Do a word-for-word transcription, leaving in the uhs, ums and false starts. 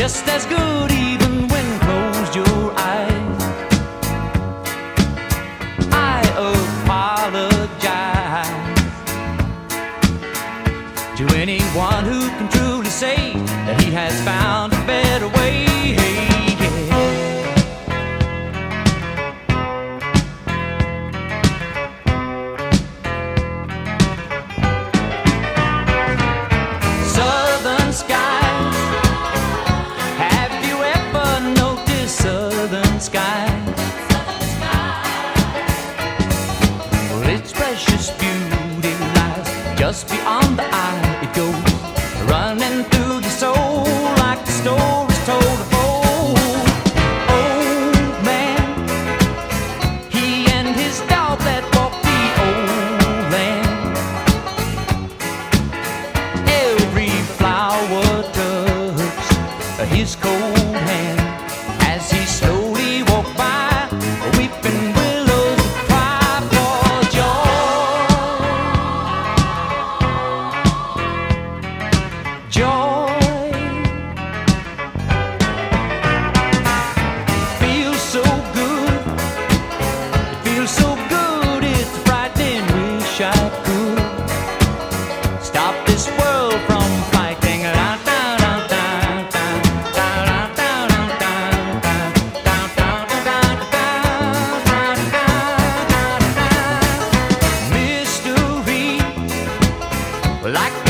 just as good even when closed your eyes. I apologize to anyone who can truly say that he has found a better way. Southern skies, have you ever noticed southern skies? Well, its precious beauty lies just beyond the eye. It goes running through the soul like the stories told of old. Old man, he and his dog that walked the old land. Every flower touched his cold hand as he slowly walked by. Weeping willows cry for joy. Joy feels so good. It feels so good. It's frightening. Wish I could stop this world from fighting. Mystery, like